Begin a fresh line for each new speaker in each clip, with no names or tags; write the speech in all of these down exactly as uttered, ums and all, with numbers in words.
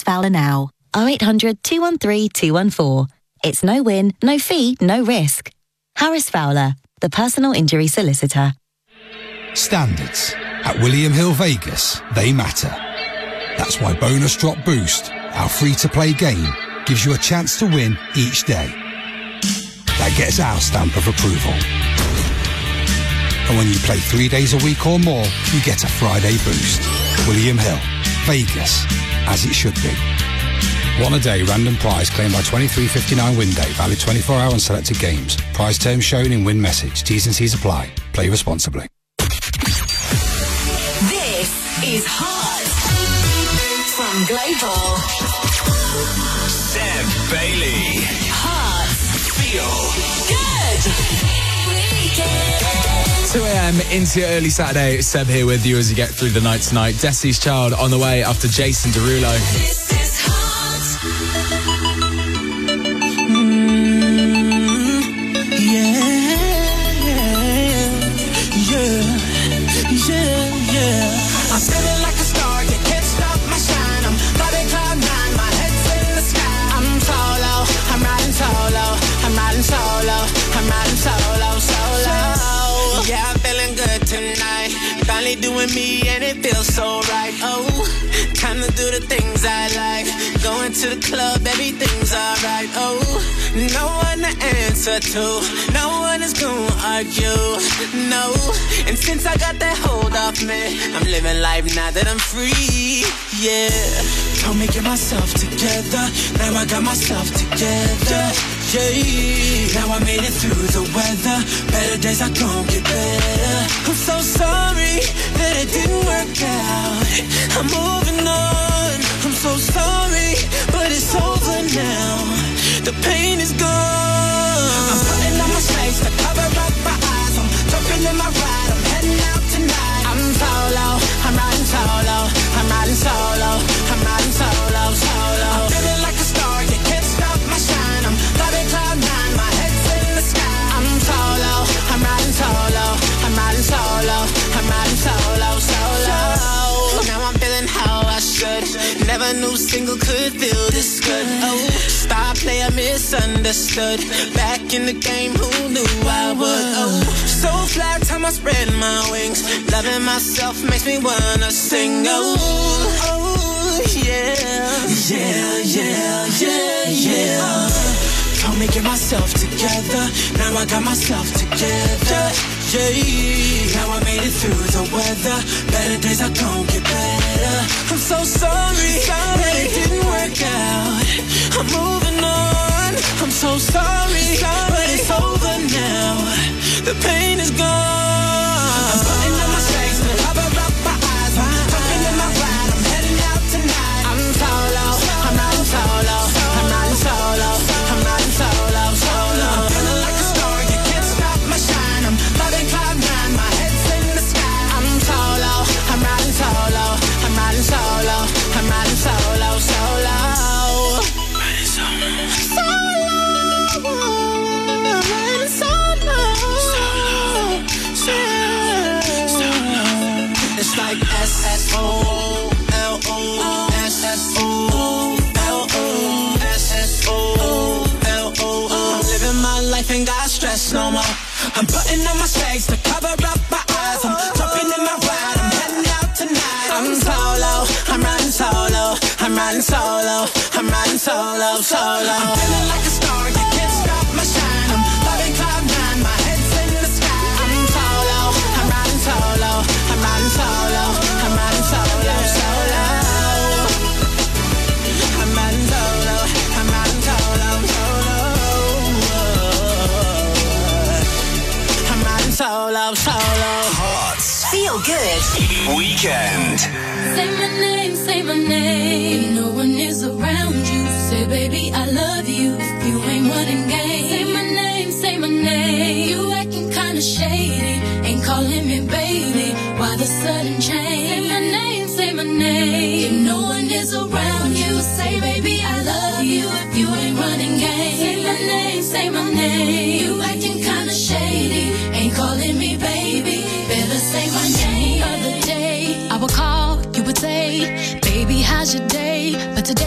Harris Fowler now. oh eight hundred, two one three, two one four. It's no win, no fee, no risk. Harris Fowler, the personal injury solicitor.
Standards. At William Hill Vegas, they matter. That's why Bonus Drop Boost, our free-to-play game, gives you a chance to win each day. That gets our stamp of approval. And when you play three days a week or more, you get a Friday boost. William Hill, Vegas, as it should be. One a day random prize claimed by twenty-three fifty-nine win day, valid twenty-four hour on selected games. Prize terms shown in win message. T's and C's apply. Play responsibly.
This is Hot from Global.
Seb Bailey.
Hot.
Feel
Good.
two a.m. into your early Saturday. Seb here with you as you get through the night tonight. Destiny's Child on the way after Jason Derulo.
This is Hot.
Mm, yeah, yeah, yeah, yeah. I'm feeling like a star, you can't stop my shine. I'm flying cloud nine, my head's in the sky. I'm solo, I'm riding solo, I'm riding solo, I'm riding solo, solo. Yeah, I'm feeling good tonight. Finally doing me and it feels so right. Oh, time to do the things I like. Going to the club, everything's alright. Oh, no one to answer to, no one is gonna argue. No, and since I got that hold off me, I'm living life now that I'm free. Yeah, told me get myself together. Now I got myself together. Yeah, now I made it through the weather. Better days are gonna get better. I'm so sorry that it didn't work out. I'm moving on. I'm so sorry, but it's over now. The pain is gone. I'm putting on my shades to cover up my eyes. I'm jumping in my ride. I'm heading out tonight. I'm solo. I'm riding solo. I'm riding solo. I'm riding solo, solo. I'm feeling like a star. You can't stop my shine. I'm flying cloud nine. My head's in the sky. I'm solo. I'm riding solo. I'm riding solo. I'm riding solo, solo. Now I'm feeling how I should. Never knew single could feel this good. Oh, star player misunderstood. Back in the game, who knew I would? Oh, so fly time I spread my wings. Loving myself makes me wanna sing. Oh, oh, yeah, yeah, yeah, yeah, yeah. Told me get myself together. Now I got myself together. Yeah, now I made it through the weather. Better days are gonna get better. I'm so sorry, sorry that it didn't work out. I'm moving on. I'm so sorry, sorry, but it's over now. The pain is gone. I'm putting on my shades to cover up my eyes. I'm jumping in my ride. I'm heading out tonight. I'm solo. I'm riding solo. I'm riding solo. I'm riding solo, solo. I'm feeling like a star. You can't stop my shine. I'm flying cloud nine. My head's in the sky. I'm solo. I'm riding solo. I'm riding solo. I'm riding solo, solo. Riding solo. Solo. I'm riding solo. Solo. Solo. It's like S S O L O S S O L O S S O L O. I'm living my life, ain't got stress no more. I'm putting on my shades to cover up my eyes. I'm jumping in my ride. I'm heading out tonight. I'm solo. I'm riding solo. I'm riding solo. I'm riding solo, solo. I'm feeling like a star. You can't stop my shine. I'm flying cloud nine. My head's in the sky. I'm solo. I'm riding solo. I'm riding solo. I'm riding solo, solo. I'm riding solo. I'm riding solo, solo. I'm riding solo, solo.
Hot.
Feel good.
Weekend.
Say my name, say my name. No one is around you. Say, baby, I love you. If you ain't running game. Say my name, say my name. You acting kinda shady. Ain't calling me baby. Why the sudden change? Say my name, say my name. If no one is around you. Say, baby, I love you. If you ain't running game. Say my name, say my name. You acting kinda shady. Ain't calling me baby. Better say my name. The other day, I would call, you would say, baby, how's your day? But today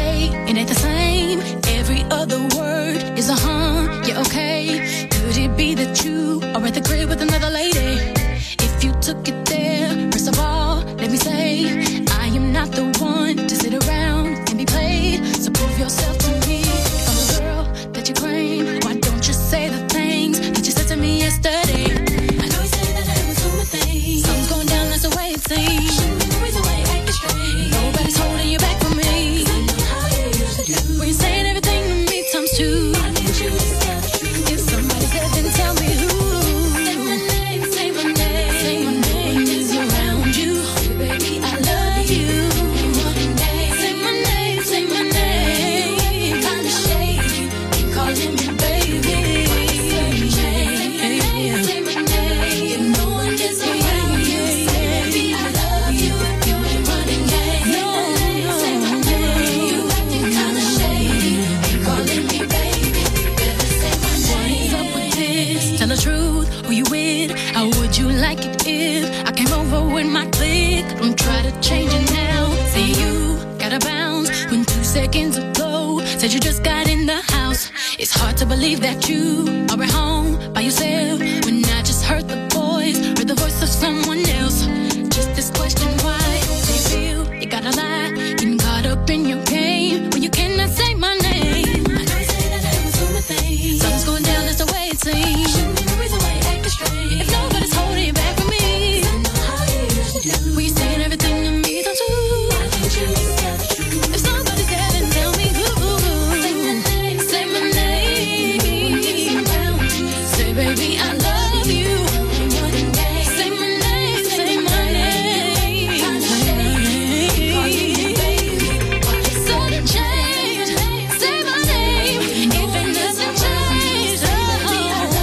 say it ain't the same. Every other word is a huh, yeah, okay. Could it be that you are at the crib with another lady? If you took it there, first of all, let me say, I am not the one to sit around and be played. So prove yourself to me. If I'm the girl that you claim, why don't you say the things that you said to me yesterday? I know you say that I was doing things. Something's going down, that's the way it seems. Shouldn't be the reason why you're acting strange. Nobody's holding you back from me. 'Cause I know how you used to do. When you're saying everything to me times two. I need you to tell the truth. If somebody said, then tell me who. Say my name, say my name, say my name is around you. Baby, I love you. One day, say my name, say my name. Kinda shady, ain't calling me baby. Say my name, say my name. If no one is around you, say baby, I love you. You ain't running game. No, say my name. You acting kinda shady, ain't calling me baby. Better say my name. What's up with this? Tell the truth, who you with? How would you like it if I came over with my clique? Don't try to change it now. Say you gotta bounce when two seconds ago said you just got in the house. It's hard to believe that you are at home by yourself when I just heard the voice, heard the voice of someone else. Just this question, why do you feel you gotta lie? Getting caught up in your game when you cannot say my name. I know you say that I was doing things. Something's going down, that's the way it seems. Shouldn't be the reason why you're acting strange. If nobody's holding you back from me, 'cause I know how you used to do. We saying everything to me, don't you? Why can't you just tell the truth? If somebody's there, then tell me who. Say my name, say my name. Say baby, I love you. Say my name, say my name. Sudden change, say my name. If it doesn't change, oh, baby,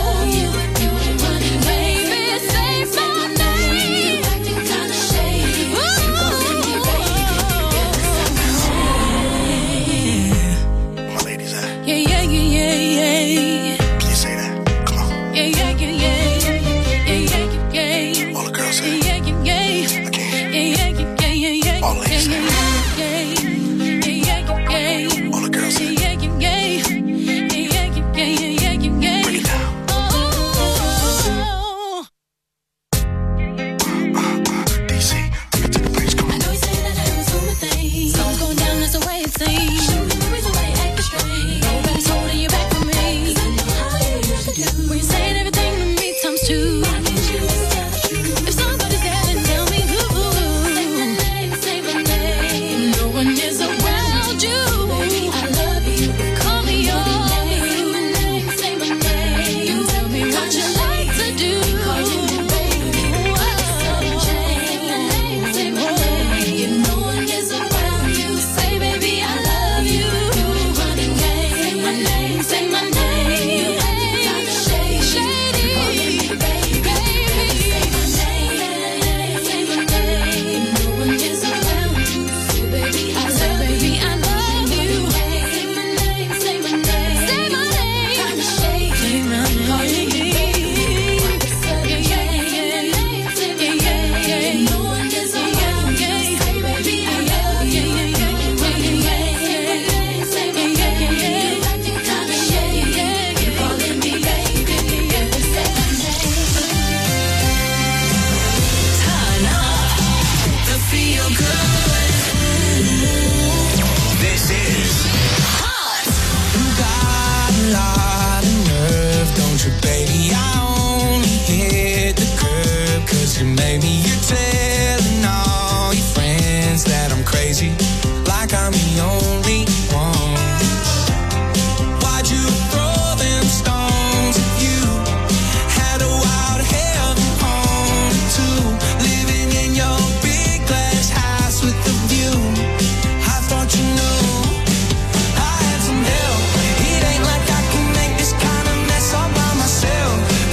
say my name. Acting kinda shady.
My ladies at?
Yeah, yeah, yeah, yeah, yeah.
Can you say that? Come on.
Yeah, yeah, yeah, yeah. Yeah, yeah, yeah, yeah.
All the girls say it.
Yeah, yeah, yeah.
I can't.
Yeah, yeah, yeah, yeah, yeah.
All ladies say it.
Yeah, yeah, yeah, yeah.
All the girls say it.
Yeah, yeah, yeah. Yeah, yeah, yeah, yeah, yeah, yeah.
Break it down.
Oh.
D C, let me take the place. Come
I
on.
know you say that I was doing things. Something's going down, that's the way it seems. Shouldn't be the reason why you're acting strange. Nobody's holding you back from me. 'Cause I know how you used to do. When you're saying everything to me times two. Why can't you just tell the truth? If somebody's there, then tell me who. Say my name, say my name. No one is around you. Baby, I love you. Call me your name, say my name. You tell me what you like to do. Calling me baby. Sudden change. Say my name. If no one is around you, say baby, I love you. You running game. Say my name, say my name. Kinda shady, shady. Calling me baby, baby. Say my name, say my name. If no one is around you, say baby, I love baby, I love you. Say my name, say my name, say my name. Kinda shady, say my name. Calling me baby. Yeah, yeah, yeah, yeah. Yeah, yeah, yeah. If no one is around you, say baby, I love you. Yeah, yeah, yeah, yeah. Say my name, acting kinda shady. You're calling me baby. Say my name. Turn up the feel good.
This is
Hot.
You got a lot of nerve, don't you, baby? I only hit the curb 'cause you made me. You're telling all your friends that I'm crazy, like I'm the only one. Why'd you throw them stones if you had a wild heaven home too? Living in your big glass house with the view. I thought you knew I had some help. It ain't like I can make this kind of mess all by myself.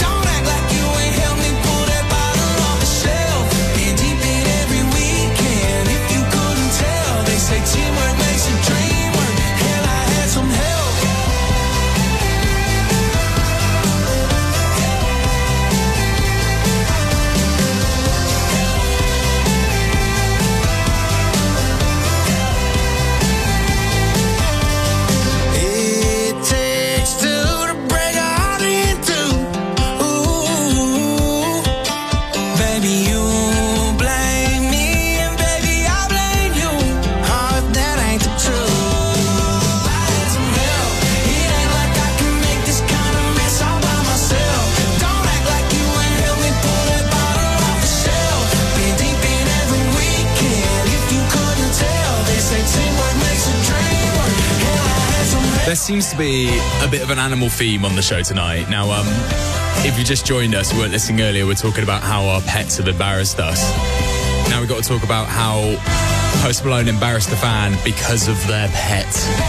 There seems to be a bit of an animal theme on the show tonight. Now, um, if you just joined us, you weren't listening earlier, we're talking about how our pets have embarrassed us. Now we've got to talk about how Post Malone embarrassed the fan because of their pet.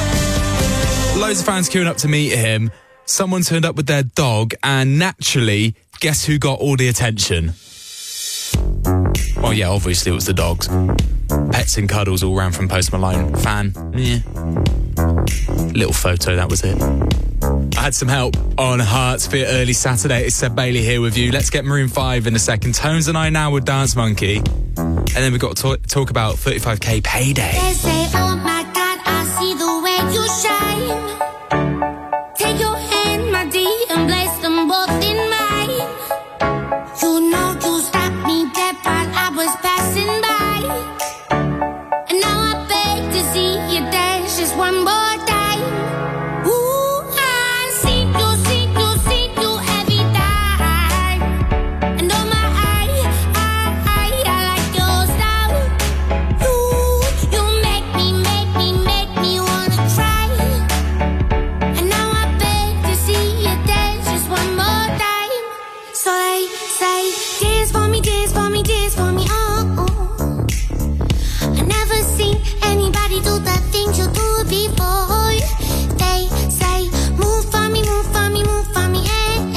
Loads of fans queuing up to meet him. Someone turned up with their dog, and naturally, guess who got all the attention? Well, yeah, obviously it was the dogs. Pets and cuddles all ran from Post Malone. Fan, yeah. Little photo, that was it. I had some help on Hearts for early Saturday. It's Seb Bailey here with you. Let's get Maroon five in a second. Tones and I now with Dance Monkey. And then we've got to talk, talk about thirty-five K payday.
They say, oh my God, I see the way you shine. Take your hand, my dear, and place them both in mine. You know you stopped me dead while I was passing by. And now I beg to see you dance just one more time. Ooh, I see you, see you, see you every time. And oh my, I, I, I, I like your style. You, you make me, make me, make me wanna cry. And now I beg to see you dance just one more time. So they say, dance for me, dance for me, dance for me, oh, oh. I never seen anybody do the things you do before. They say, move for me, move for me, move for me, eh,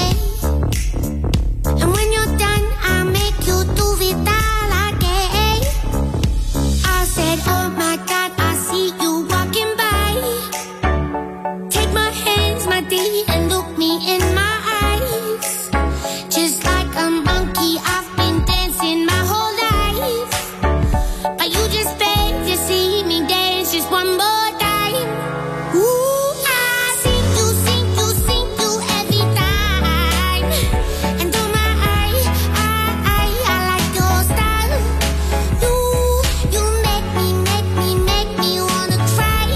eh. And when you're done, I'll make you do it all again. I said, oh my God, I see you walking by. Take my hands, my dear, and look me in my eyes. Just like a monkey, I've been dancing my whole life. But you just beg to see me dance just one more time. Ooh, I see you, see you, see you every time. And oh my, I, I, I, I like your style. You, you make me, make me, make me wanna cry.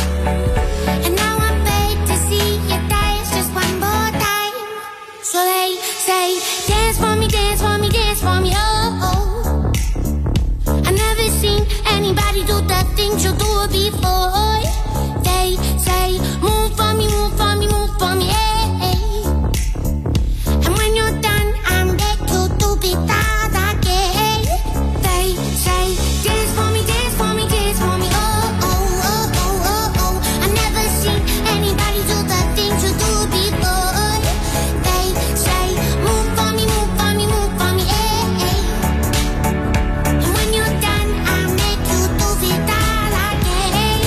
And now I beg to see you dance just one more time. So they say, dance for me, dance for me, dance for me, oh, oh. I never seen anybody do the things you do before. They say, move for me, move for me, move for me, eh, eh. And when you're done, I'll make you do it all again. They say, dance for me, dance for me, dance for me, oh, oh, oh, oh, oh, oh. I never seen anybody do the things you do before. They say, move for me, move for me, move for me, eh, eh. And when you're done, I'll make you do it all again.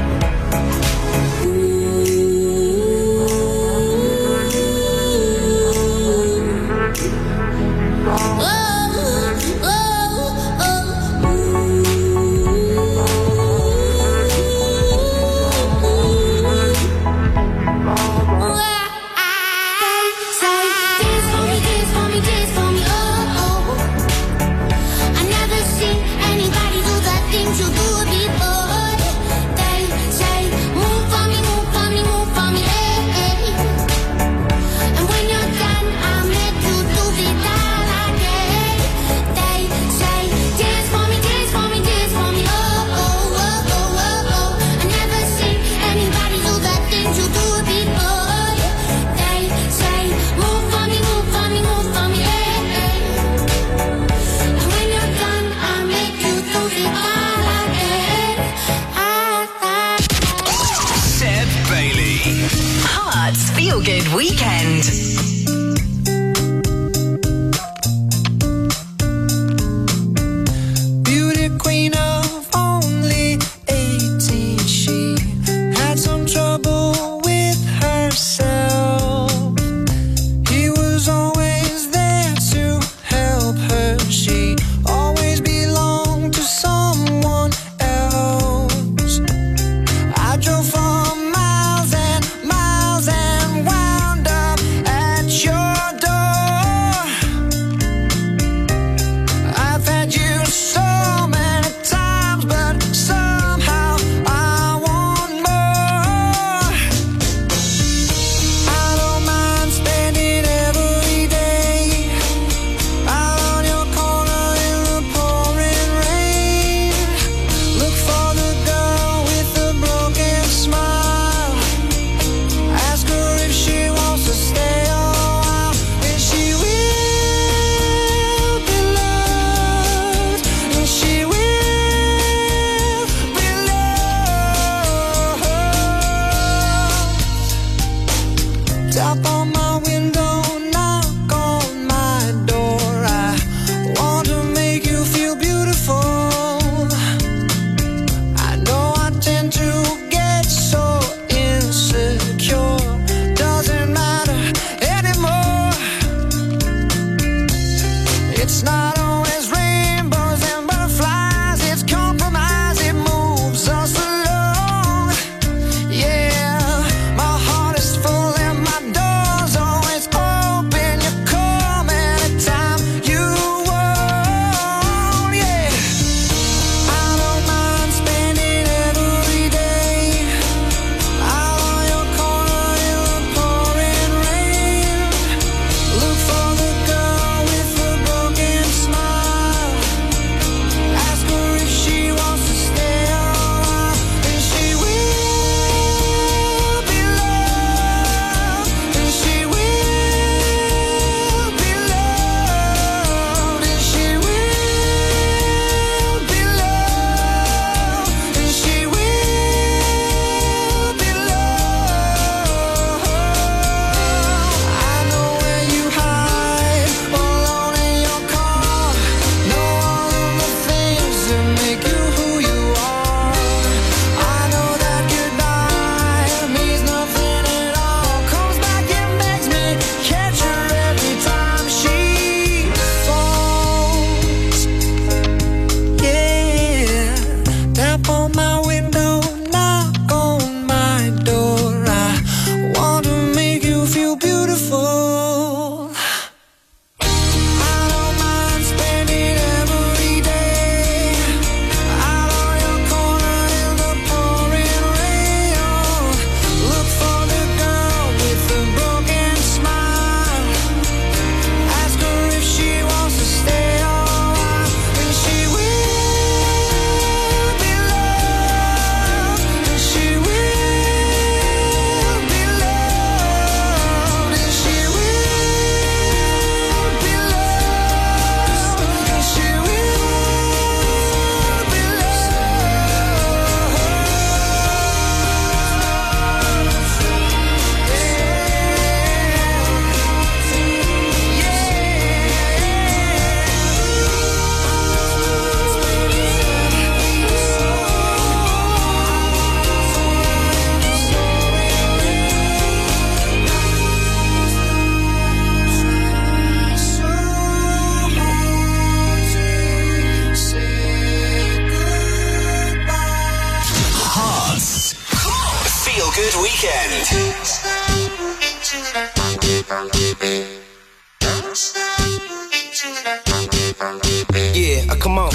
Seb Bailey.
Hearts Feel Good Weekend.
Beauty queen of only eighteen, she had some trouble with herself. He was always there to help her. She always belonged to someone else. I drove for miles and miles and wound up at your door. I've had you so many times, but somehow I want more.
Good Weekend.
Yeah, uh, come on.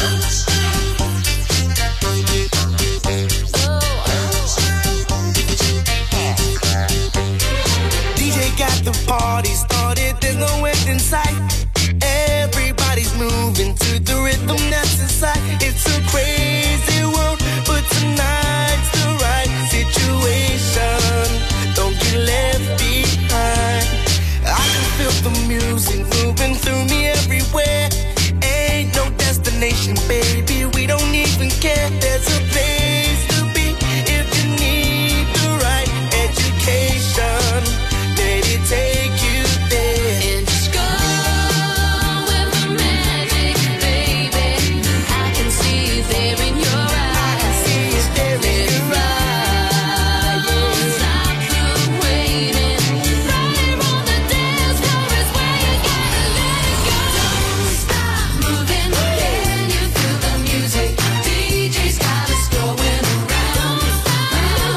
D J got the party started, there's no end in sight. Everybody's moving to the rhythm that's inside. It's a crazy world, but tonight's the right situation. Don't get left behind. I can feel the music moving through me everywhere. Ain't no destination, baby, we don't even care. There's a place to be if you need the right education. Let it take you there.
And just go with the magic, baby. I can see it there in your eyes.
I can see it there in your eyes.
Stop the waiting. Right on the dance floor is where you gotta let it go. Don't stop moving. Can you feel the music? D J's got us going around. Don't stop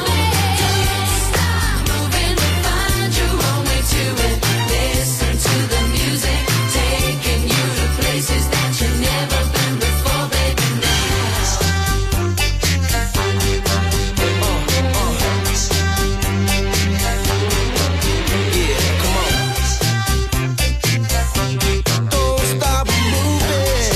moving. Find your own way to it. Listen to the music, taking you to places that you've never been before, baby. Now.
Yeah, come on. Don't stop moving.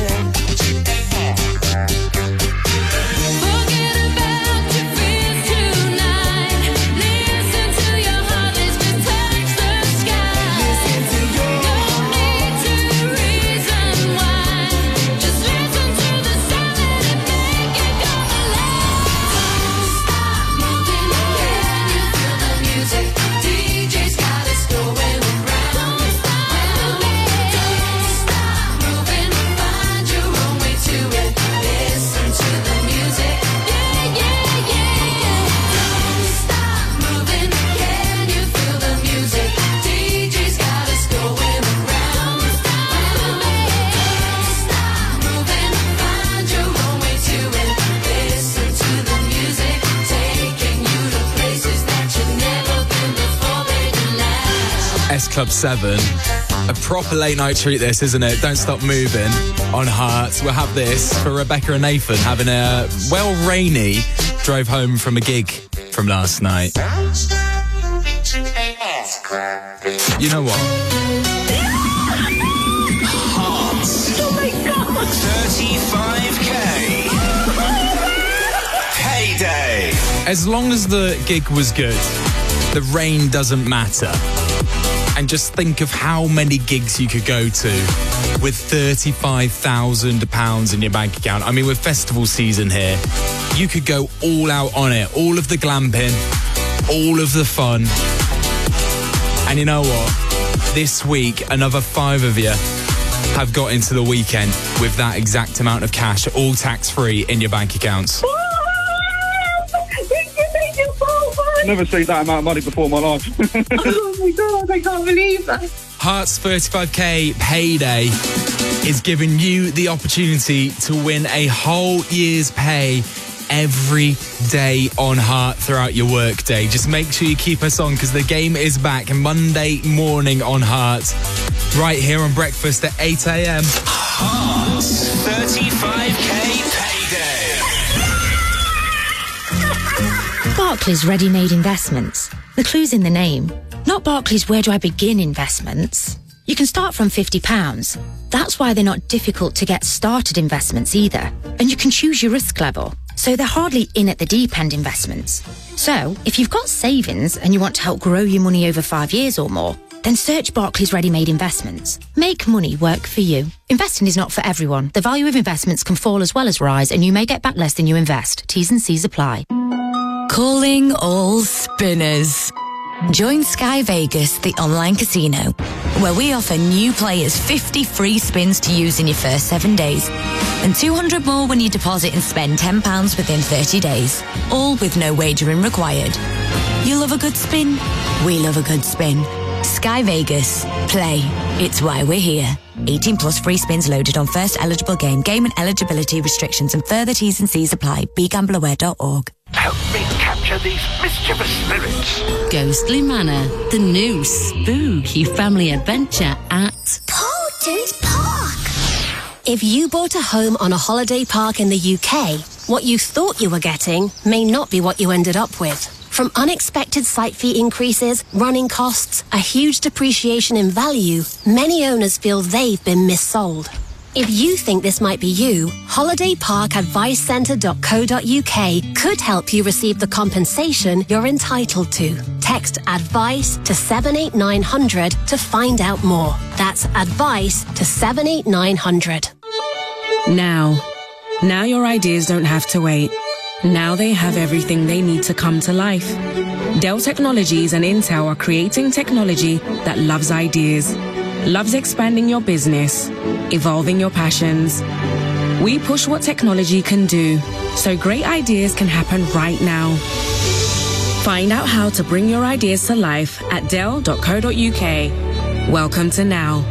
Forget about your fears tonight. Listen to your heart, let's just touch the sky.
Listen to your
No need to reason why. Just listen to the sound, let it make it go alive. Don't stop moving. Can you feel the music? D J's got us going around. Don't stop moving. Find your own way to it. Listen to the music. Yeah, yeah, yeah, yeah. Don't stop moving. Can you feel the music? D J's got us going around. Don't stop moving. Find your own way to it. Listen to the music, taking you to places that you've never been before, baby. Now.
S Club seven. A proper late night treat this, isn't it? Don't stop moving on Hearts. We'll have this for Rebecca and Nathan having a, well, rainy drove home from a gig from last night. You know what?
thirty-five K. Payday.
As long as the gig was good, the rain doesn't matter. And just think of how many gigs you could go to with thirty-five thousand pounds in your bank account. I mean, with festival season here, you could go all out on it. All of the glamping, all of the fun. And you know what? This week, another five of you have got into the weekend with that exact amount of cash, all tax-free in your bank accounts.
Never seen that amount of money before in my life.
Oh my God, I can't believe that.
Hearts thirty-five K Payday is giving you the opportunity to win a whole year's pay every day on Heart throughout your work day. Just make sure you keep us on because the game is back Monday morning on Heart, right here on Breakfast at eight a.m.
Hearts thirty-five K Payday.
Barclays Ready-Made Investments. The clue's in the name. Not Barclays Where Do I Begin investments. You can start from fifty pounds. That's why they're not difficult to get started investments either. And you can choose your risk level. So they're hardly in at the deep end investments. So if you've got savings and you want to help grow your money over five years or more, then search Barclays Ready-Made Investments. Make money work for you. Investing is not for everyone. The value of investments can fall as well as rise, and you may get back less than you invest. T's and C's apply.
Calling all spinners. Join Sky Vegas, the online casino, where we offer new players fifty free spins to use in your first seven days and two hundred more when you deposit and spend ten pounds within thirty days, all with no wagering required. You love a good spin? We love a good spin. Sky Vegas. Play. It's why we're here. eighteen plus free spins loaded on first eligible game. Game and eligibility restrictions and further T's and C's apply. be gambler aware dot org.
Help me capture these mischievous spirits.
Ghostly Manor, the new spooky family adventure at
Potent Park. If you bought a home on a holiday park in the U K, what you thought you were getting may not be what you ended up with. From unexpected site fee increases, running costs, a huge depreciation in value, many owners feel they've been missold. If you think this might be you, holiday park advice centre dot co dot U K could help you receive the compensation you're entitled to. Text ADVICE to seven eight nine hundred to find out more. That's ADVICE to seven eight nine hundred.
Now. Now your ideas don't have to wait. Now they have everything they need to come to life. Dell Technologies and Intel are creating technology that loves ideas, loves expanding your business, evolving your passions. We push what technology can do, so great ideas can happen right now. Find out how to bring your ideas to life at dell dot co dot U K. Welcome to now.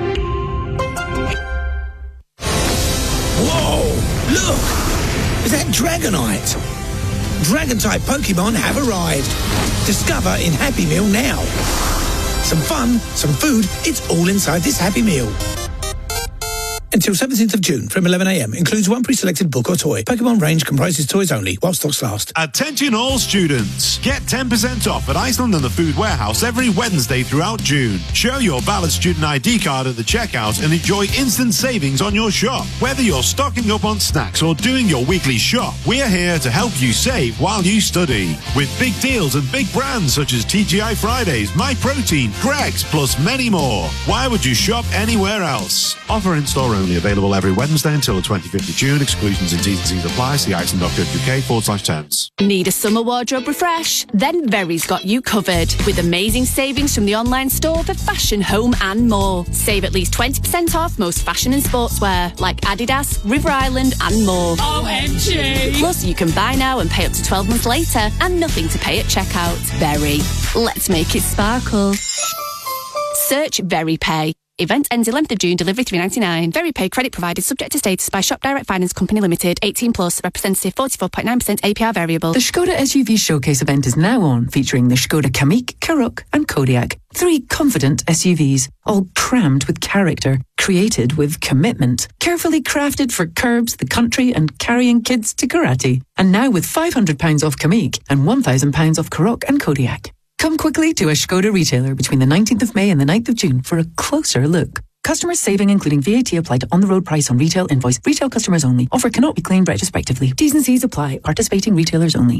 Whoa! Look! Is that Dragonite? Dragon-type Pokemon have arrived. Discover in Happy Meal now. Some fun, some food, it's all inside this Happy Meal. Until seventeenth of June from eleven a m. Includes one pre-selected book or toy. Pokemon range comprises toys only, while stocks last.
Attention all students. Get ten percent off at Iceland and the Food Warehouse every Wednesday throughout June. Show your valid student I D card at the checkout and enjoy instant savings on your shop. Whether you're stocking up on snacks or doing your weekly shop, we're here to help you save while you study. With big deals and big brands such as T G I Fridays, MyProtein, Greggs, plus many more. Why would you shop anywhere else? Offer in store only, available every Wednesday until the twenty-fifth of June. Exclusions and T's and C's apply. See iceland dot co dot U K forward slash terms.
Need a summer wardrobe refresh? Then Very's got you covered with amazing savings from the online store for fashion, home and more. Save at least twenty percent off most fashion and sportswear like Adidas, River Island and more.
O M G!
Plus you can buy now and pay up to twelve months later and nothing to pay at checkout. Very. Let's make it sparkle. Search VeryPay. Event ends eleventh of June, delivery three ninety-nine. VeryPay credit provided subject to status by Shop Direct Finance Company Limited, eighteen plus, representative forty-four point nine percent A P R variable.
The Skoda S U V Showcase event is now on, featuring the Skoda Kamiq, Karoq and Kodiaq. Three confident S U Vs, all crammed with character, created with commitment, carefully crafted for curbs, the country and carrying kids to karate. And now with five hundred pounds off Kamiq and one thousand pounds off Karoq and Kodiaq. Come quickly to a Skoda retailer between the nineteenth of May and the ninth of June for a closer look. Customers saving including V A T applied to on-the-road price on retail invoice. Retail customers only. Offer cannot be claimed retrospectively. T's and C's apply. Participating retailers only.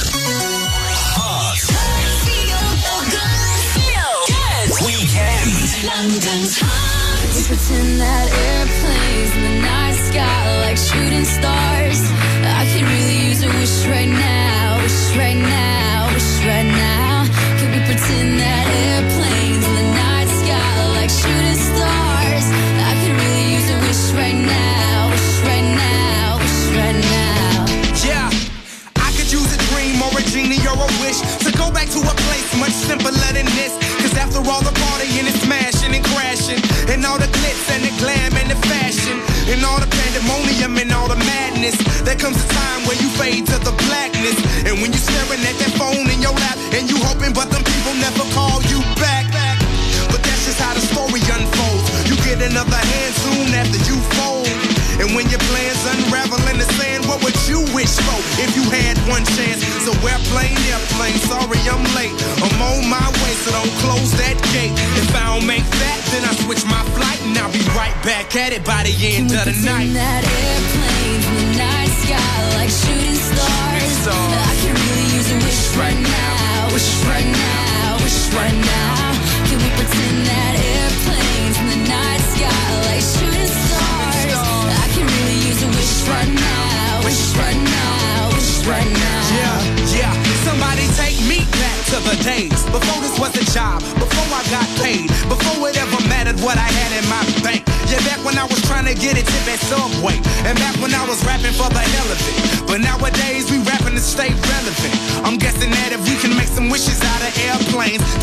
Weekend.
London's hot. We pretend that airplanes in the night sky like shooting stars. I could really use a wish right now, wish right now, wish right now. Could we pretend that airplanes in the night sky like shooting stars? I could really use a wish right now, wish right now, wish right now.
Yeah, I could use a dream or a genie or a wish to go back to a place much simpler than this. Cause after all the partying and smashing and crashing, and all the glitz and the glam and the fashion, and all the pandemonium and all the madness, there comes a time where you fade to the blackness. And when you're staring at that phone in your lap, and you hoping but them people never call you back. But that's just how the story unfolds. You get another hand soon after you fold. And when your plans unravel in the sand, what would you wish for if you had one chance? So airplane, airplane, sorry I'm late. I'm on my way, so don't close that gate. If I don't make that, then I switch my flight, and I'll be right back at it by the end of the night.
That airplane in the night sky like shooting stars. I can really use a wish right now, wish right now, wish right now. Can we pretend that airplanes in the night sky like shooting stars? I can really use a wish right now, wish right now, wish right now.
Yeah, yeah. Somebody take me back to the days before this was a job, before I got paid, before it ever mattered what I had in my bank. Yeah, back when I was trying to get a tip at Subway, and back when I was rapping for the hell of it. But nowadays we rapping to stay relevant. I'm guessing that if we can make some wishes out of airplanes, then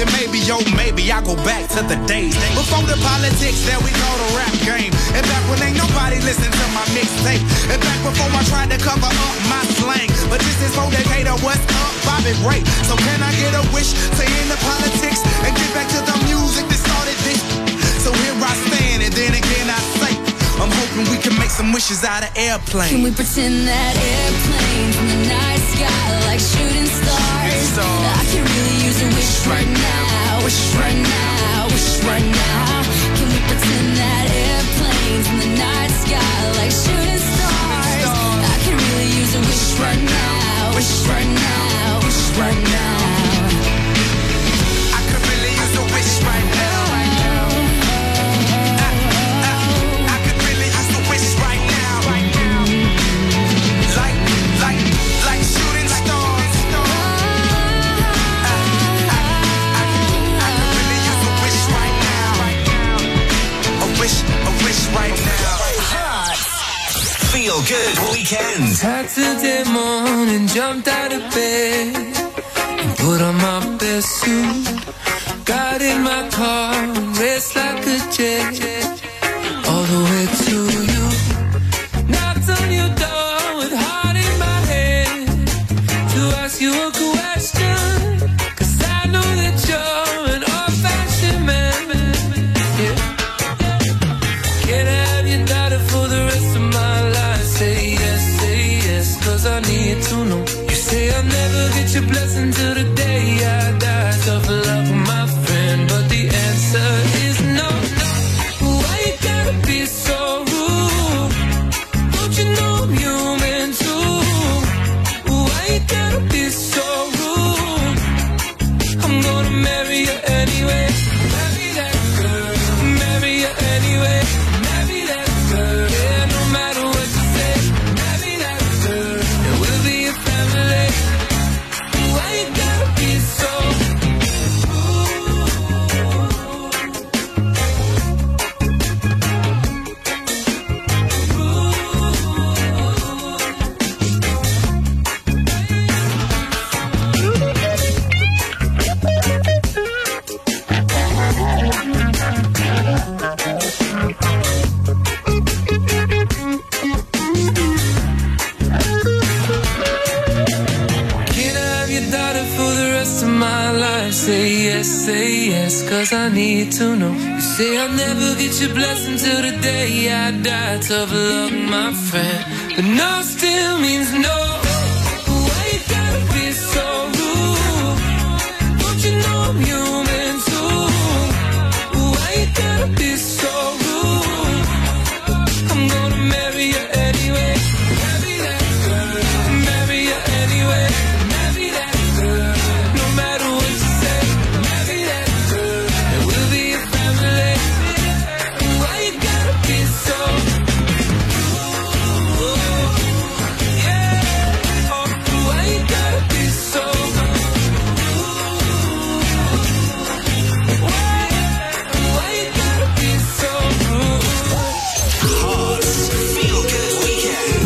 then maybe, yo, maybe I go back to the days before the politics that we call the rap game. And back when ain't nobody listened to my mixtape. And back before I tried to cover up my slang. But this is for Decatur, what's up, Bobby Ray? So can I get a wish to end the politics and get back to the music that started this? So here I stand, and then again I say, I'm hoping we can make some wishes out of airplanes.
Can we pretend that airplanes in the night sky like shooting stars? I can really use a wish right now, wish right now, wish right now. Can we pretend that airplanes in the night sky like shooting stars? I can really use a wish right now, wish right now, wish right now.
I could really use a wish right now. Right now.
Feel good weekend.
Saturday morning, jumped out of bed and put on my best suit. Got in my car and raced like a jet all the way to you. Knocked on your door with heart in my head to ask you a question, 'cause I know that you're an old-fashioned man. I need to know. You say I'll never get your blessing till the day I die. Tough love for my friend, but the answer is no, no. Why you gotta be so rude? Don't you know I'm human too? Why you gotta be so rude? I'm gonna marry you anyway. Marry that girl. Marry you anyway. Marry that girl. Yeah, no matter what you say. Marry that girl. Family. Why you gotta be so say yes, say yes, 'cause I need to know. You say I'll never get your blessing till the day I die. Tough luck, my friend, but no still means no. Why you gotta be so rude? Don't you know I'm human too? Why you gotta be so rude? I'm gonna marry you anyway. Marry that girl. Marry you anyway. Marry that girl. No matter what you say. Marry that girl. And we'll be a family. Why you gotta be so rude? Yeah. Oh, why you gotta be so rude? Why? Why you gotta be so rude?
Hearts Feel Good Weekend.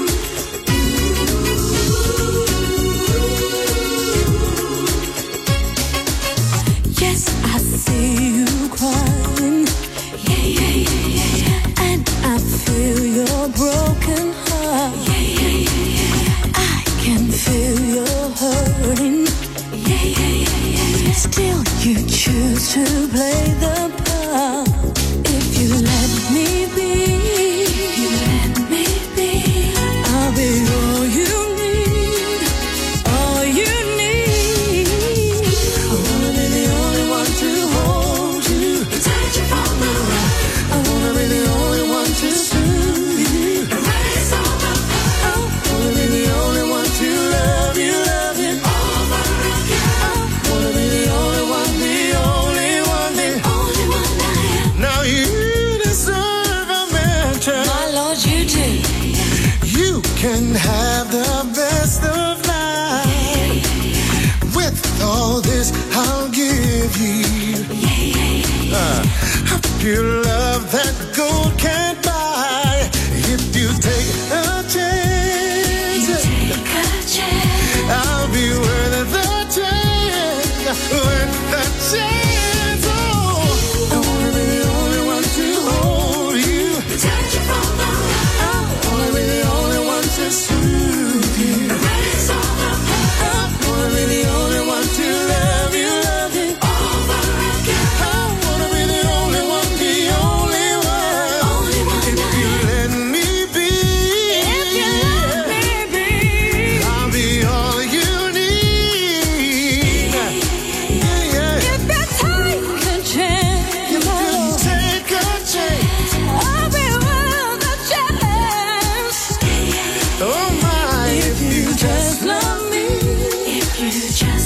Yes, I see you crying. Yeah, yeah, yeah, yeah, yeah. And I feel your broken heart. Yeah, yeah, yeah, yeah, yeah. I can feel your hurting. Yeah, yeah, yeah, yeah, yeah. Still, you choose to play the part. If you let me be, if you let me be, I'll be all you need, all you need. I wanna be the only one to hold you, protect you from the rain. I wanna be the only one to soothe you, erase all the pain. I wanna be the only one to love you, love you over again. I wanna be the only one, the only one, the only one I am.
Now you deserve a mansion.
My Lord, you do.
You can have the best of life. With all this, I'll give you uh, a pure love that gold can't buy. If you take a chance,
You take a chance.
I'll be worth the chance. Worth the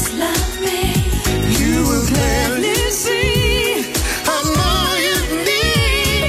just love me. You will gladly see I'm all you need.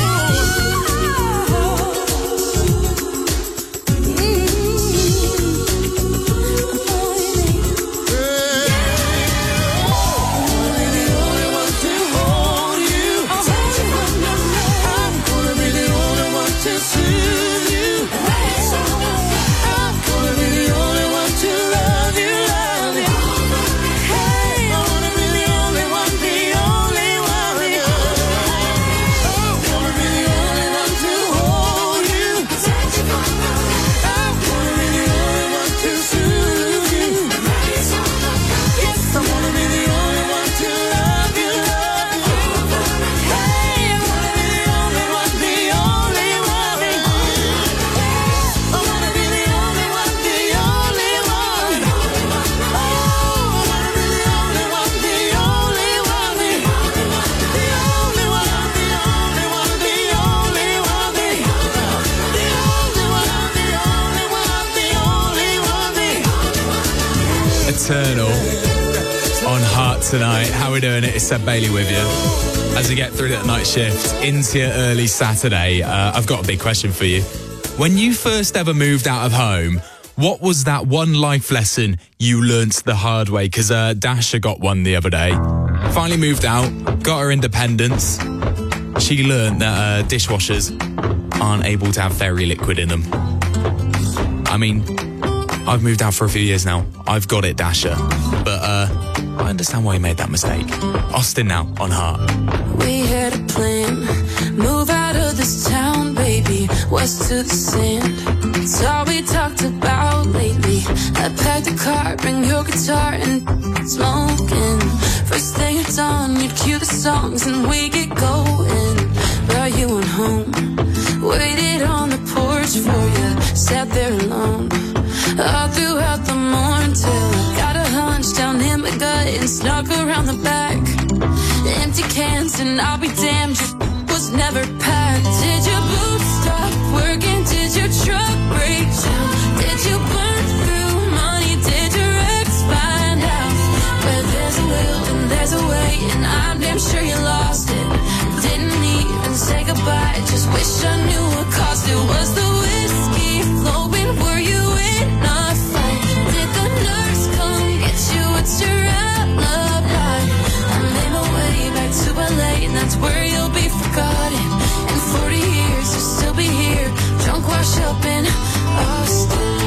Eternal on Heart tonight. How are we doing? It's Seb Bailey with you. As we get through that night shift into your early Saturday, uh, I've got a big question for you. When you first ever moved out of home, what was that one life lesson you learnt the hard way? Because uh, Dasha got one the other day. Finally moved out, got her independence. She learnt that uh, dishwashers aren't able to have fairy liquid in them. I mean, I've moved out for a few years now. I've got it, Dasha. But uh, I understand why you made that mistake. Austin now on Heart.
We had a plan, move out of this town, baby, west to the sand. It's all we talked about lately. I packed a car, bring your guitar and smoking. First thing it's on, you'd cue the songs and we get going. But you went home, waited on the porch for you, sat there alone. All throughout the morning till I got a hunch down in my gut and snuck around the back. Empty cans and I'll be damned, your was never packed. Did your boots stop working? Did your truck break down? Did you burn through money? Did your ex find out? Where there's a will and there's a way, and I'm damn sure you lost it. Didn't even say goodbye, just wish I knew what caused it. Was the whiskey flowing? Were you in a fight? Did the nurse come get you? What's your alibi? I made my way back to L A, and that's where you'll be forgotten. In forty years, you'll still be here, drunk, washed up in Austin.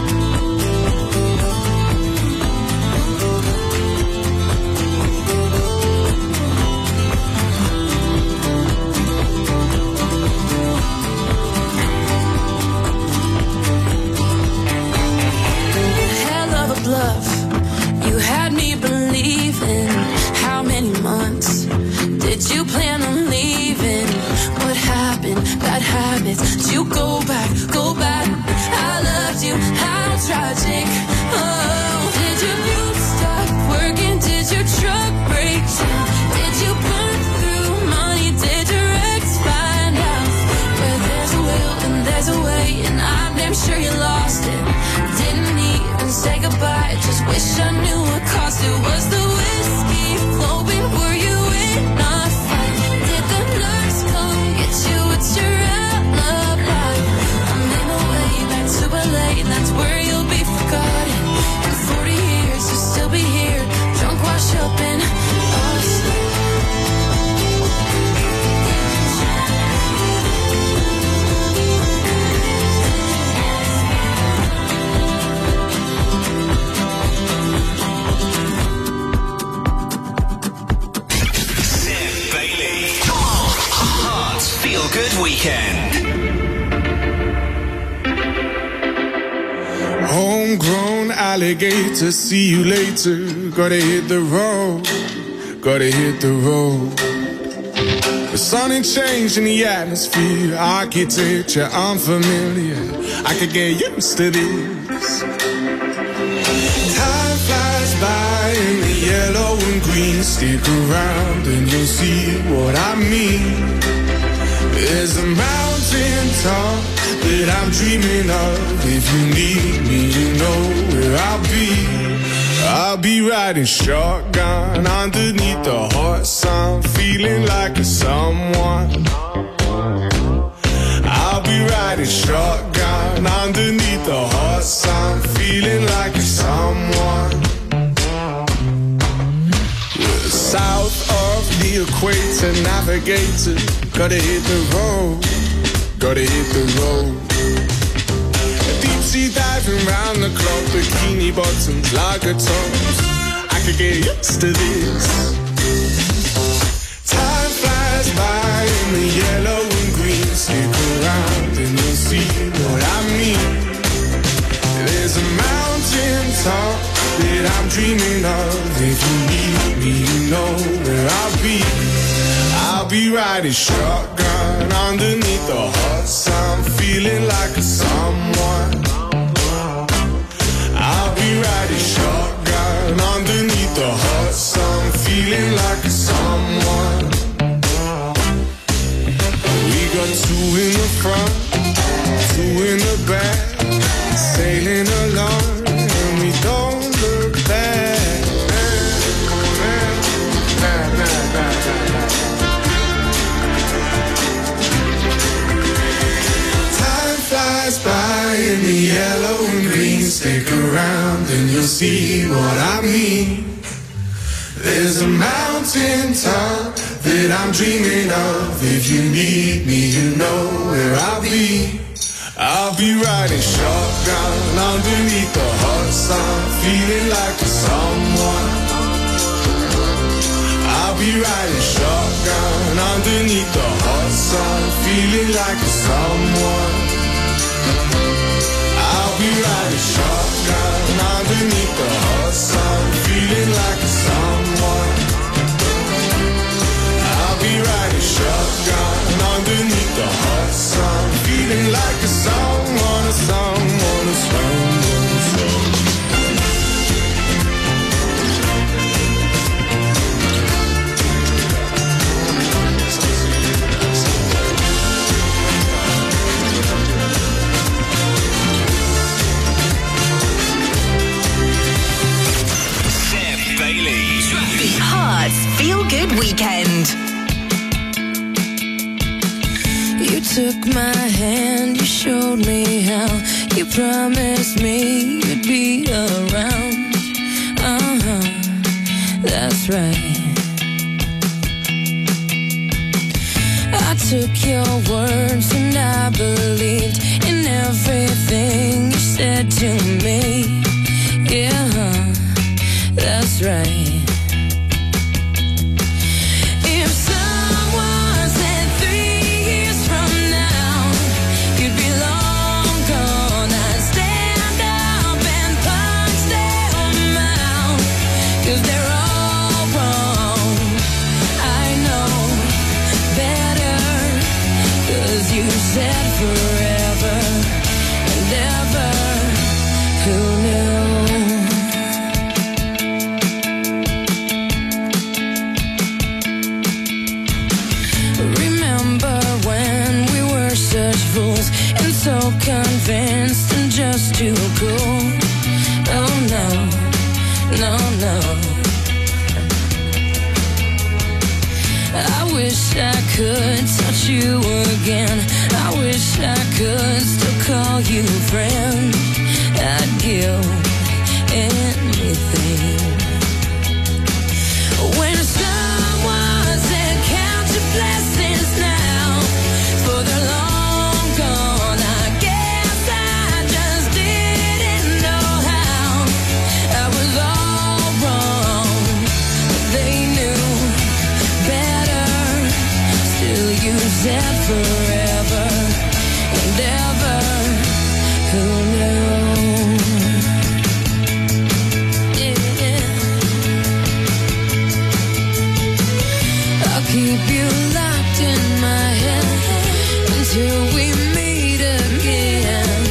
Bluff. You had me believing. How many months did you plan on leaving? What happened? Bad habits. Did you go back? Go back. I loved you. How tragic. Oh, did your boots stop working? Did your truck break down? Did you burn through money? Did your ex find out? Where there's a will and there's a way, and I'm damn sure you lost it. Didn't even say goodbye, just wish I knew what caused it. Was the whiskey flowing? Were you in a fight? Did the nurse come get you? What's your alibi? I made my way back to L A, and that's where you'll be forgotten. In forty years, you'll still be here, drunk, washed up in Austin.
Feel Good Weekend.
Homegrown alligator, see you later. Gotta hit the road, gotta hit the road. The sun ain't changing the atmosphere, architecture unfamiliar. I could get used to this. Time flies by in the yellow and green. Stick around and you'll see what I mean. There's a mountain top that I'm dreaming of. If you need me, you know where I'll be. I'll be riding shotgun underneath the hot sun, feeling like a someone. I'll be riding shotgun underneath the hot sun, feeling like a someone. We're south of the equator, navigator, gotta hit the road, gotta hit the road. Deep sea diving round the clock, bikini bottoms, lager tops. I could get used to this. Time flies by in the yellow and green. Stick around and you'll see what I mean. There's a mountain top that I'm dreaming of. If you need me, you know where I'll be. I'll be riding shotgun underneath the hot sun, feeling like a someone. I'll be riding shotgun underneath the hot sun, feeling like a someone. We got two in the front, two in the back, sailing along and we don't look back. Time flies by in the yellow and green. Stick around and you'll see what I mean. There's a mountain top that I'm dreaming of. If you need me, you know where I'll be. I'll be riding shotgun underneath the hot sun, feeling like a someone. I'll be riding shotgun underneath the hot sun, feeling like a someone. I'll be riding shotgun underneath the hot sun, feeling like a someone. I'll be riding shotgun underneath the hot sun, feeling like a someone, a someone, a someone, a someone.
Hearts Feel Good Weekend.
You took my hand, you showed me how. You promised me you'd be around. Uh-huh, that's right. I took your words and I believed in everything you said to me. Yeah, that's right. Said forever and ever, who knew? Remember when we were such fools and so convinced and just too cool? Oh no, no, no. I wish I could touch you again. I wish I could still call you friend. I'd give anything. When someone said count your blessings now, for they're long gone, I guess I just didn't know how. I was all wrong, but they knew better. Still you said forever and ever, who knew? Yeah. I'll keep you locked in my head until we meet again.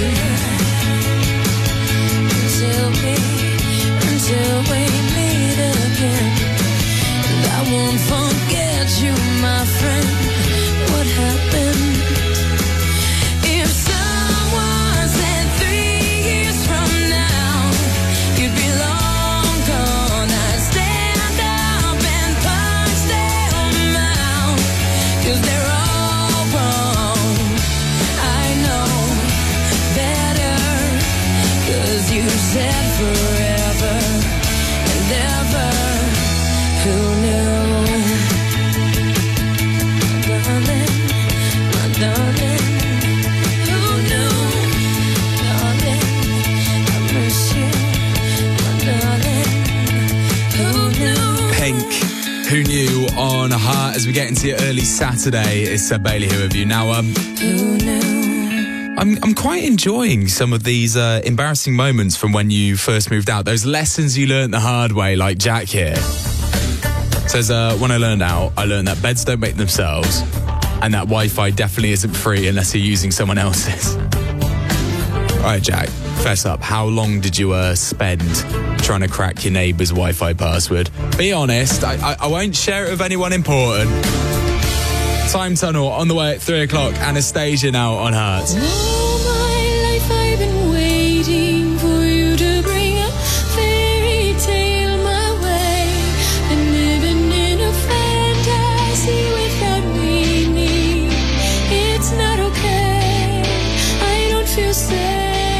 Until we, until we meet again. And I won't forget you, my friend. What happened? If someone said three years from now you'd be long
Pink. Who knew on Heart as we get into your early Saturday? It's Seb Bailey here with you. Now, um, I'm I'm quite enjoying some of these uh, embarrassing moments from when you first moved out. Those lessons you learned the hard way, like Jack here. Says, uh, when I learned out, I learned that beds don't make themselves and that Wi-Fi definitely isn't free unless you're using someone else's. All right, Jack, fess up. How long did you uh, spend trying to crack your neighbour's Wi-Fi password? Be honest, I, I, I won't share it with anyone important. Time Tunnel on the way at three o'clock. Anastasia now on Heart.
All my life I've been waiting for you to bring a fairy tale my way. Been living in a fantasy without meaning. It's not okay. I don't feel safe.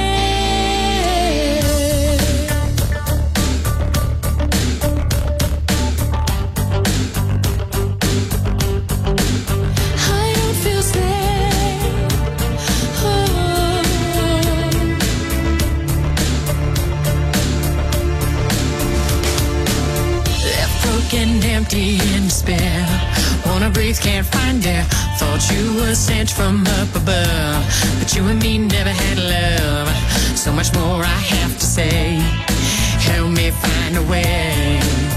Empty in despair, wanna breathe, can't find air. Thought you were sent from up above, but you and me never had love. So much more I have to say. Help me find a way.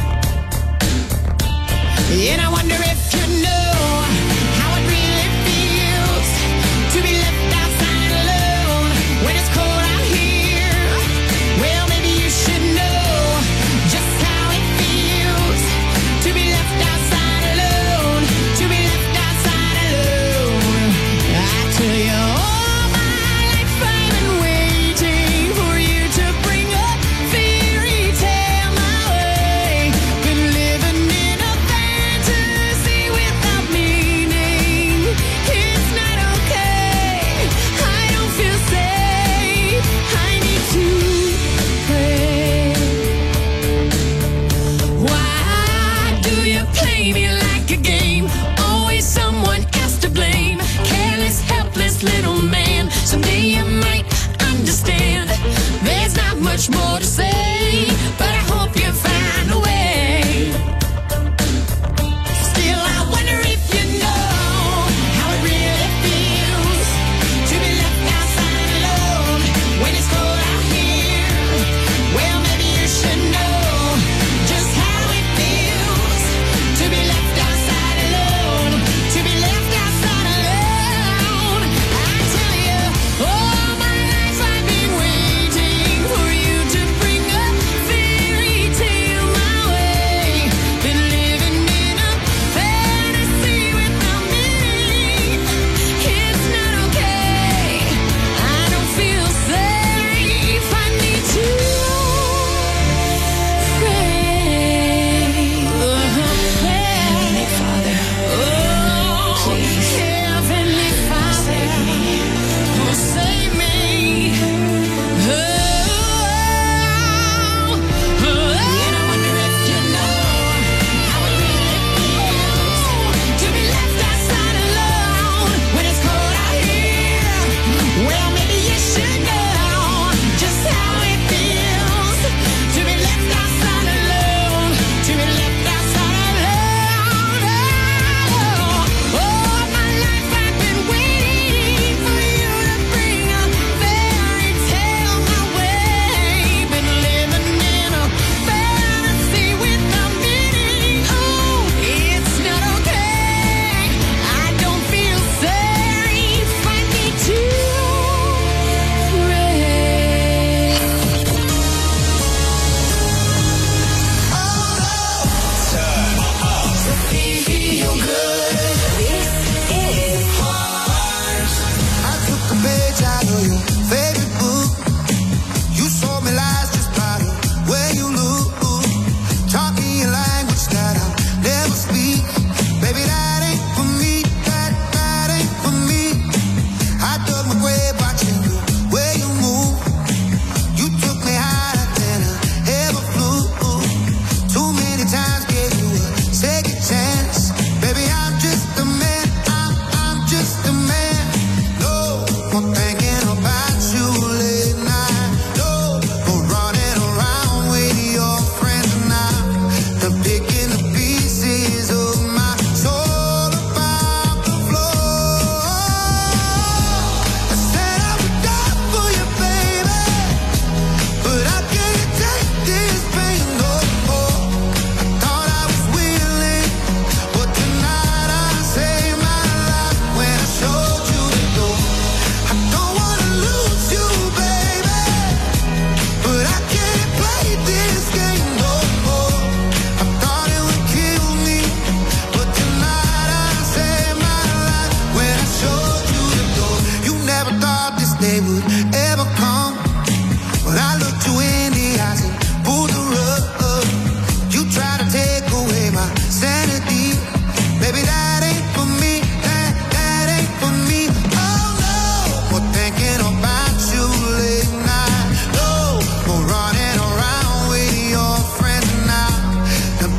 And I wonder if you know how it really feels to be left outside alone when it's cold out here. Well, maybe you should know just how it feels to be left outside alone, to be left outside alone. I tell you, all my life I've been waiting for you to bring a fairy tale my way.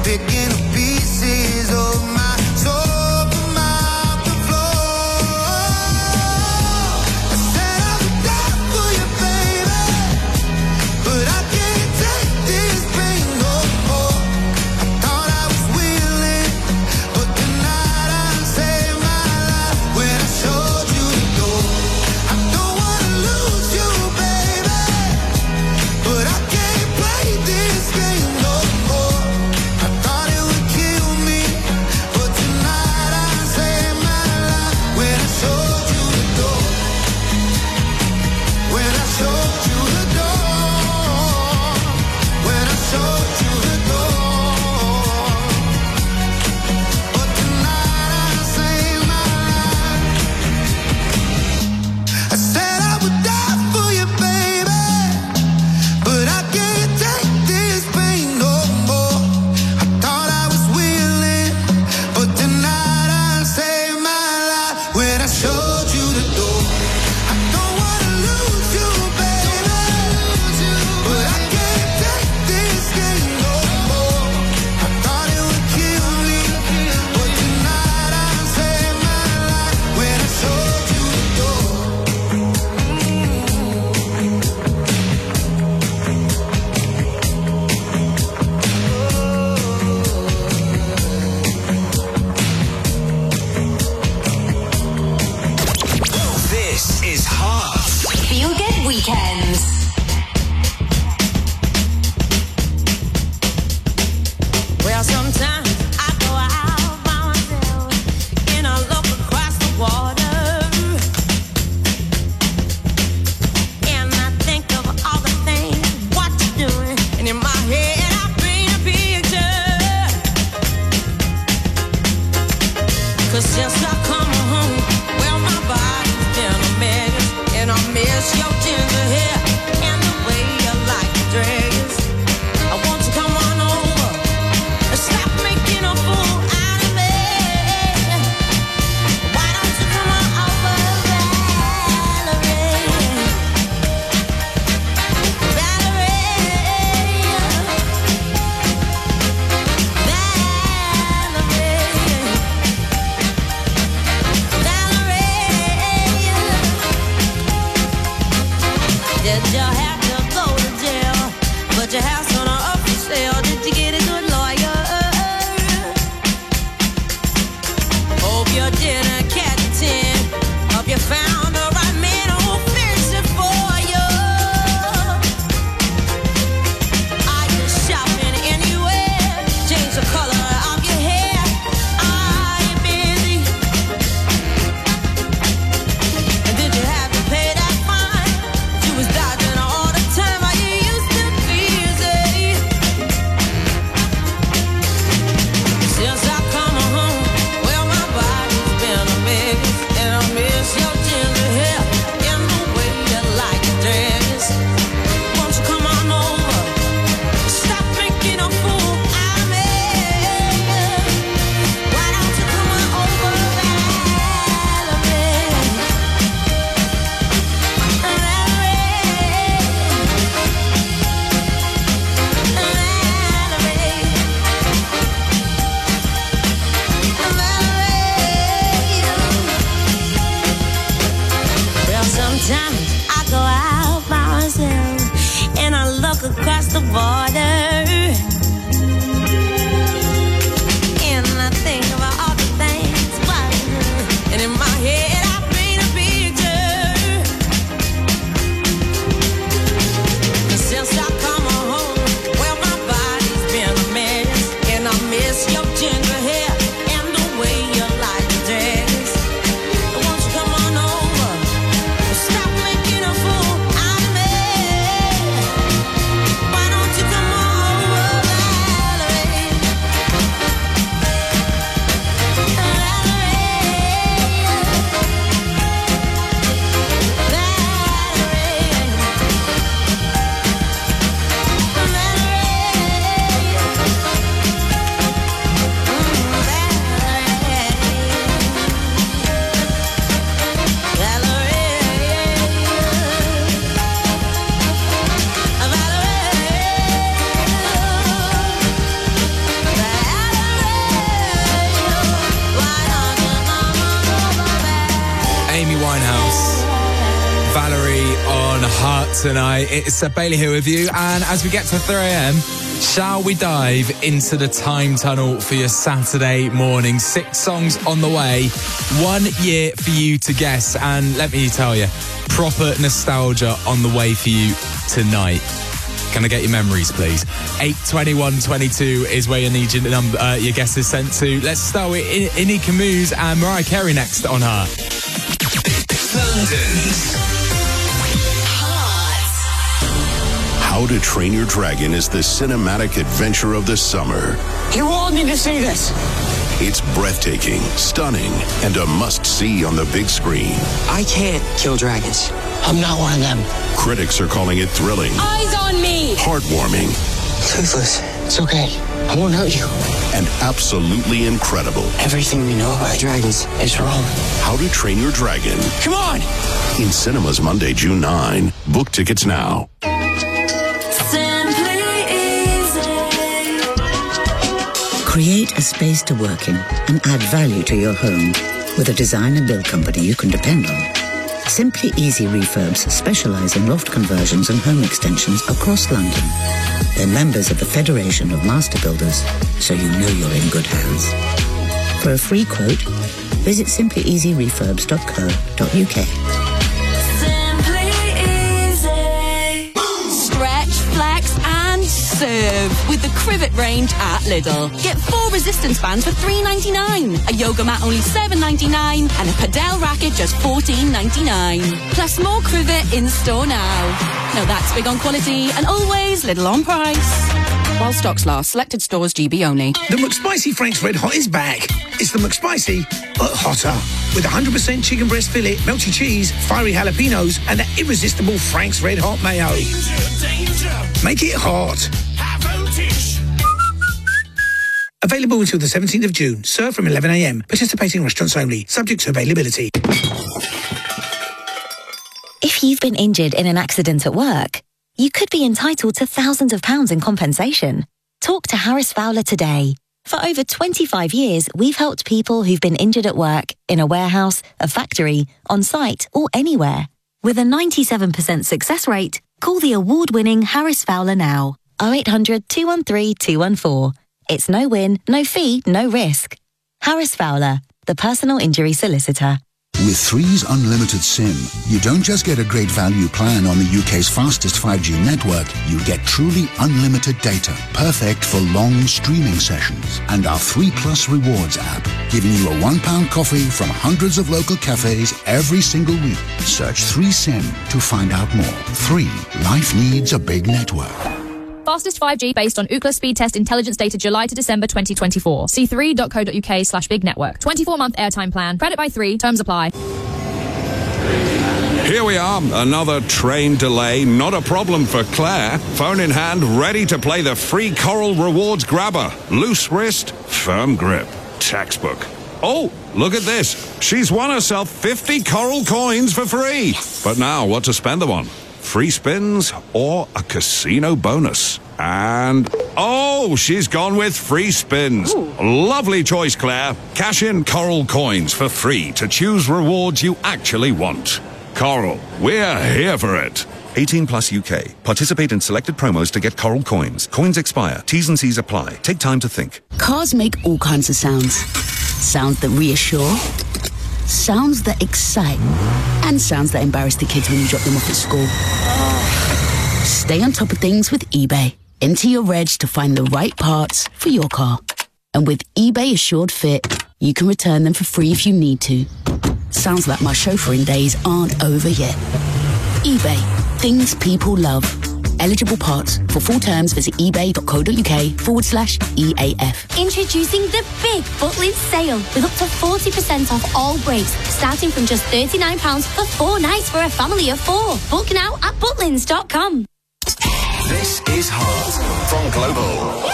picking up pieces of my soul from out the floor. I said I would die for you, baby, but I can't take this pain no more. I thought I was willing, but tonight I saved my life when I showed you the door. I don't wanna lose you, baby, but I can't play this game no more. I thought it
on Heart tonight. It's uh, Bailey here with you, and as we get to three a.m, shall we dive into the time tunnel for your Saturday morning? Six songs on the way, one year for you to guess, and let me tell you, proper nostalgia on the way for you tonight. Can I get your memories, please? eight twenty-one twenty-two is where you need your number, uh, your guesses sent to. Let's start with In- Inni Camus and Mariah Carey next on Heart.
London's How to Train Your Dragon is the cinematic adventure of the summer.
You all need to see this.
It's breathtaking, stunning, and a must-see on the big screen.
I can't kill dragons. I'm not one of them.
Critics are calling it thrilling,
Eyes on me!
heartwarming,
Toothless. It's okay. I won't hurt you.
and absolutely incredible.
Everything we know about dragons is wrong.
How to Train Your Dragon.
Come on!
In cinemas Monday, June ninth. Book tickets now.
Create a space to work in and add value to your home with a design and build company you can depend on. Simply Easy Refurbs specialise in loft conversions and home extensions across London. They're members of the Federation of Master Builders, so you know you're in good hands. For a free quote, visit simply easy refurbs dot co dot uk.
Stretch, flex and serve with the Crivet range at Lidl. Get four resistance bands for three ninety-nine, a yoga mat only seven ninety-nine, and a padel racket just fourteen ninety-nine. Plus more Crivet in store now. Now that's big on quality and always Lidl on price. While stocks last, selected stores G B only.
The McSpicy Frank's Red Hot is back. It's the McSpicy, but hotter. With one hundred percent chicken breast fillet, melty cheese, fiery jalapenos, and the irresistible Frank's Red Hot mayo. Make it hot. Available until the seventeenth of June. Served from eleven a.m. Participating restaurants only. Subject to availability.
If you've been injured in an accident at work, you could be entitled to thousands of pounds in compensation. Talk to Harris Fowler today. For over twenty-five years, we've helped people who've been injured at work, in a warehouse, a factory, on site, or anywhere. With a ninety-seven percent success rate, call the award-winning Harris Fowler now. oh eight hundred, two one three, two one four. It's no win, no fee, no risk. Harris Fowler, the personal injury solicitor.
With Three's Unlimited SIM, you don't just get a great value plan on the U K's fastest five G network, you get truly unlimited data, perfect for long streaming sessions. And our three Plus Rewards app, giving you a one pound coffee from hundreds of local cafes every single week. Search three SIM to find out more. Three, life needs a big network.
Fastest five G based on Ookla speed test intelligence data July to December twenty twenty-four. See three dot co dot uk slash big network. twenty-four month airtime plan. Credit by three. Terms apply.
Here we are, another train delay. Not a problem for Claire. Phone in hand, ready to play the free Coral Rewards grabber. Loose wrist, firm grip. Textbook. Oh, look at this. She's won herself fifty Coral coins for free. But now, what to spend them on? Free spins or a casino bonus? And, oh, she's gone with free spins. Ooh. Lovely choice, Claire. Cash in Coral coins for free to choose rewards you actually want. Coral, we're here for it. eighteen plus U K. Participate in selected promos to get Coral coins. Coins expire. T's and C's apply. Take time to think.
Cars make all kinds of sounds. Sounds that reassure. Sounds that excite. And sounds that embarrass the kids when you drop them off at school. Stay on top of things with eBay. Enter your reg to find the right parts for your car. And with eBay Assured Fit, you can return them for free if you need to. Sounds like my chauffeuring days aren't over yet. eBay. Things people love. Eligible parts. For full terms, visit ebay.co.uk forward slash EAF.
Introducing the big Butlins sale with up to forty percent off all brakes, starting from just thirty-nine pounds for four nights for a family of four. Book now at butlins dot com.
This is Heart from Global.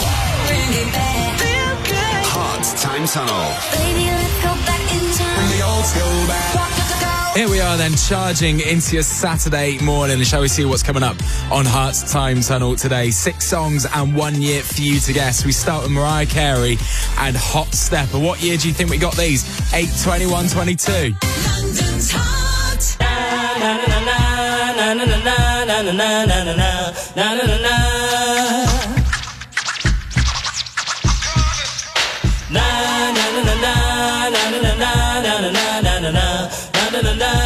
Heart's Time Tunnel.
Baby, let's go back in time. When the old go back.
Here we are then, charging into your Saturday morning. Shall we see what's coming up on Heart's Time Tunnel today? Six songs and one year for you to guess. We start with Mariah Carey and Hot Stepper. What year do you think we got these? eight twenty-one twenty-two.
London's Heart. Na, na, na, na, na. na na na na na na na na na na na na. Na na na na na na na na na na na na na na na na.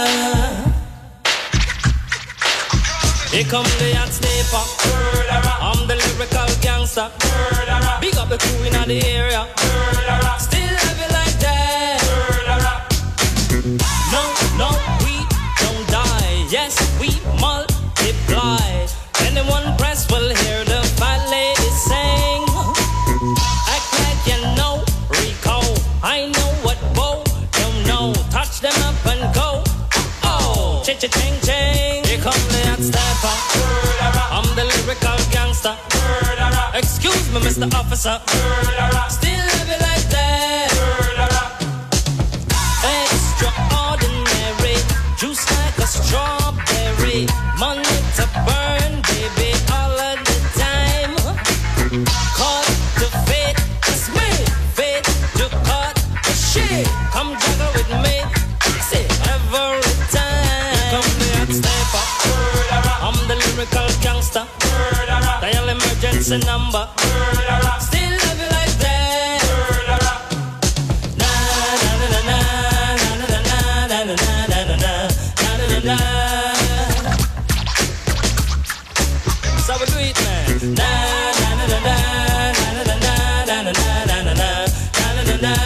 Here come the hot sniper. I'm the lyrical gangster. Big up the crew in the area. Still have it like that. No, no, we don't die. Yes, we multiply. Anyone press will hear the fat lady sing. Act like you know Rico. I know what Bo don't know. Touch them up and go. Oh, cha cha ching ching. Here come the hot stepper. I'm the lyrical gangster. Excuse me, Mister Officer. Still have it like that. Extraordinary. Juice like a strawberry. Money to burn, baby, all of the time. Caught to fit, it's me. Fit to cut the shit. Come juggle with me. See, every time. Come the hot stepper. I'm the lyrical gangster. Dial emergency number. Still love you like that. Na na na na na na na na na na na na na na. So we do it, man. Na na na na na na na na na na na na na na na.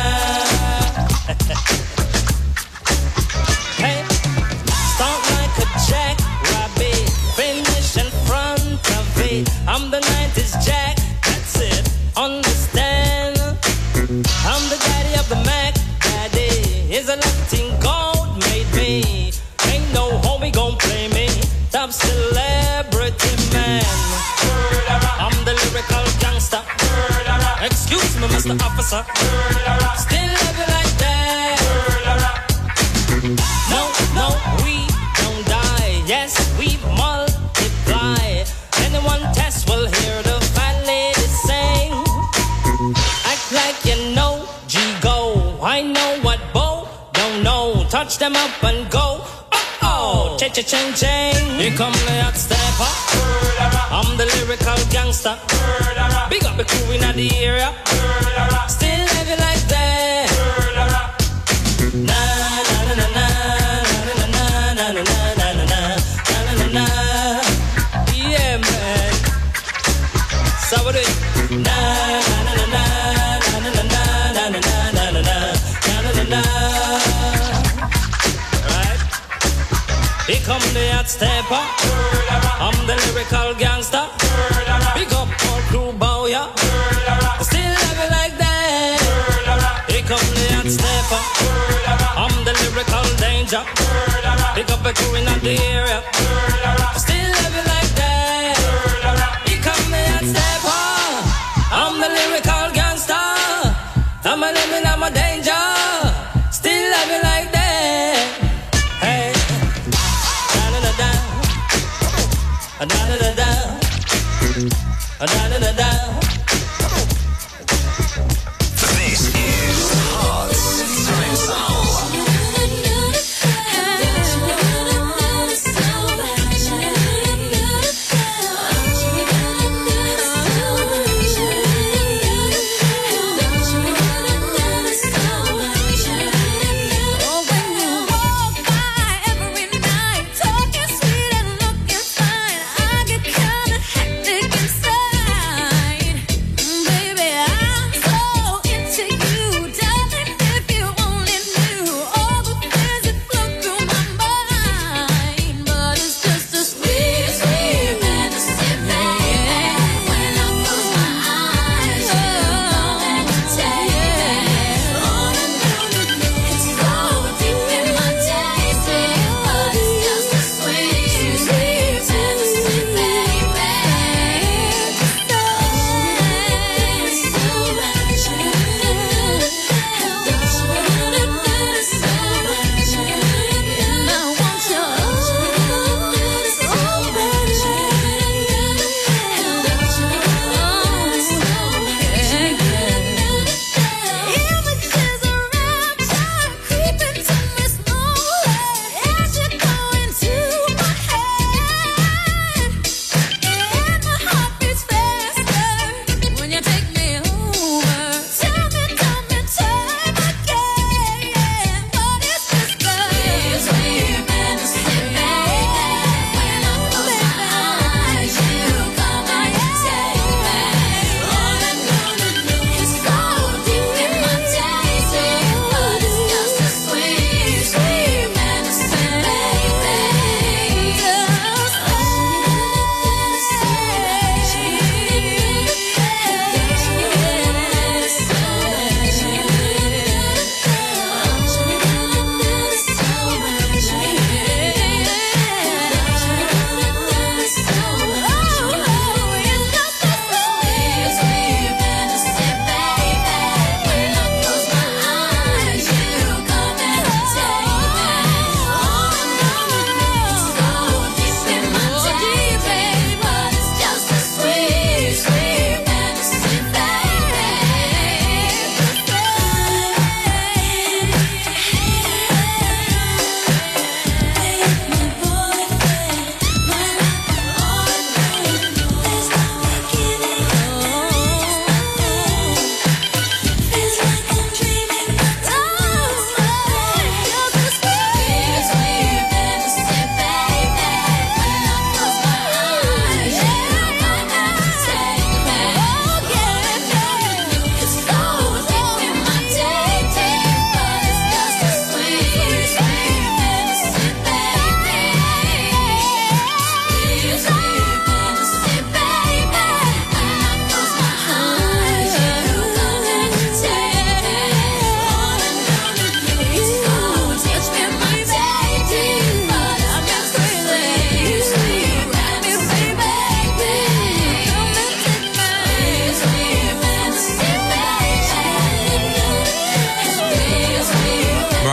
Hey, start like a jackrabbit, finish in front of it. I'm the nineties Jack, that's it. Understand? I'm the daddy of the Mac. Daddy is a Latin gold made me. Ain't no homie gon' play me. Top celebrity man. I'm the lyrical gangster. Excuse me, Mister Officer. Still love you like that. No, no, we don't die. Yes, we multiply. Anyone test will hear the fat lady sing. Act like you know G-Go. I know what Bo don't know. Touch them up and go. Oh, cha cha ching ching. Here come the hot stepper. I'm the lyrical gangster. Big up the crew in the area. Still have it like that. Na na na na na na na na na na na na na na. Yeah, man. So what do it? Na na na na na na na na na na na na na na. Right? Here come the hot stepper. I'm the lyrical gangster. Big up all crew bow ya. Still have it like that. Here come the hot stepper. I'm the lyrical danger. Big up the crew in the area. Still have it like that. Here come the hot stepper. I'm the lyrical gangster. I'm a living, I'm a danger. Still have it like that. Hey, da da da da, da da da da, da da da da.
This is Hot Southern Soul.
Every night, talking sweet and looking fine. I get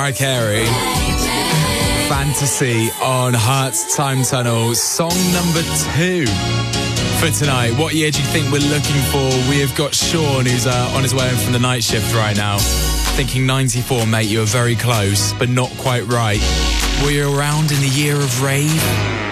Mariah Carey. Fantasy on Heart's Time Tunnel. Song number two for tonight. What year do you think we're looking for? We have got Sean, who's uh, on his way home from the night shift right now. Thinking ninety-four, mate. You were very close, but not quite right. Were you around in the year of rave?